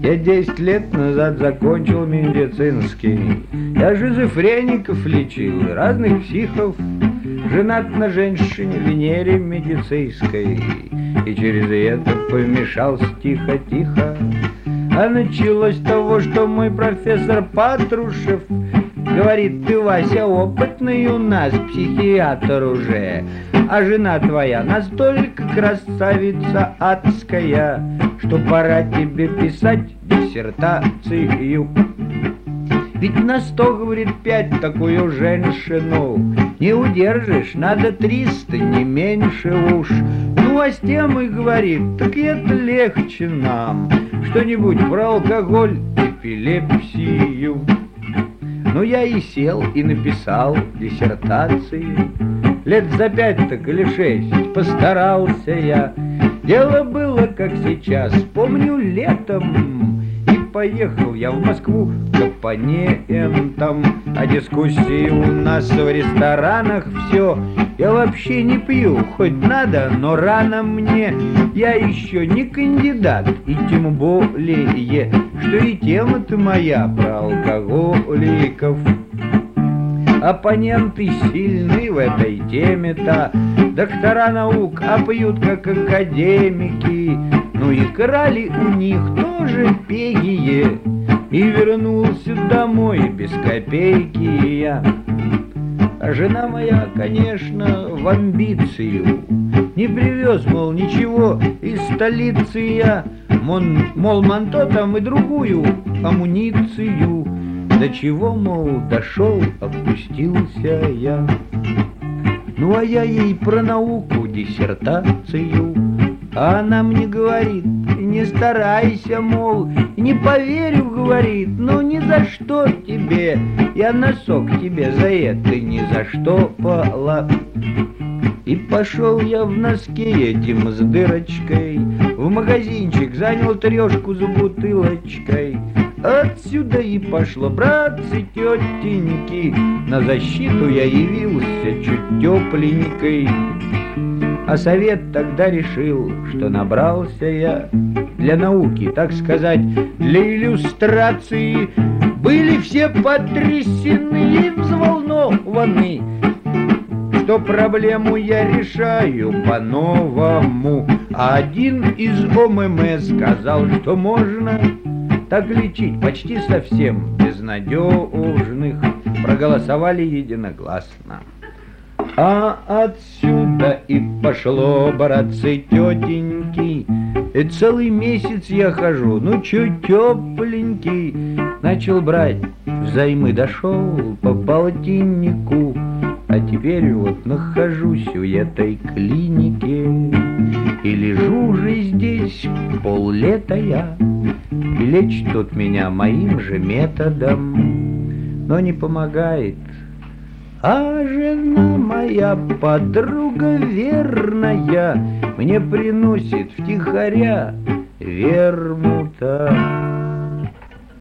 Я 10 лет назад закончил медицинский. Я шизофреников лечил, разных психов. Женат на женщине Венере Медицейской. И через это помешался тихо-тихо. А началось с того, что мой профессор Патрушев говорит: ты, Вася, опытный у нас психиатр уже, а жена твоя настолько красавица адская, что пора тебе писать диссертацию. Ведь на 100, говорит, 5 такую женщину не удержишь, надо 300, не меньше уж. Ну а с тем и говорит: так это легче нам что-нибудь про алкоголь, эпилепсию. Ну я и сел, и написал диссертацию. Лет за 5 так или 6 постарался я. Дело было, как сейчас, помню, летом. И поехал я в Москву к оппонентам. А дискуссии у нас в ресторанах все. Я вообще не пью, хоть надо, но рано мне. Я еще не кандидат, и тем более, что и тема-то моя про алкоголиков. Оппоненты сильны в этой теме-то, доктора наук, а пьют как академики. Ну и крали у них тоже пегие. И вернулся домой без копейки я. А жена моя, конечно, в амбицию не привез, мол, ничего из столицы я. Мол, манто там и другую амуницию. До чего, мол, дошел, опустился я. Ну а я ей про науку диссертацию. А она мне говорит: не старайся, мол, не поверю, говорит, ну ни за что тебе. Я носок тебе за это ни за что пола. И пошел я в носке этим с дырочкой в магазинчик, занял 3 за бутылочкой. Отсюда и пошло, братцы, тетеньки, на защиту я явился чуть тепленькой. А совет тогда решил, что набрался я для науки, так сказать, для иллюстрации. Были все потрясены и взволнованы, что проблему я решаю по-новому. А один из ОММ сказал, что можно так лечить почти совсем безнадежных. Проголосовали единогласно. А отсюда и пошло, братцы, тетеньки. И целый месяц я хожу, ну чуть тепленький. Начал брать взаймы, дошел по полтиннику. А теперь вот нахожусь в этой клинике. И лежу же здесь поллета я. И лечит тут меня моим же методом. Но не помогает. А жена моя, подруга верная, мне приносит втихаря вермута.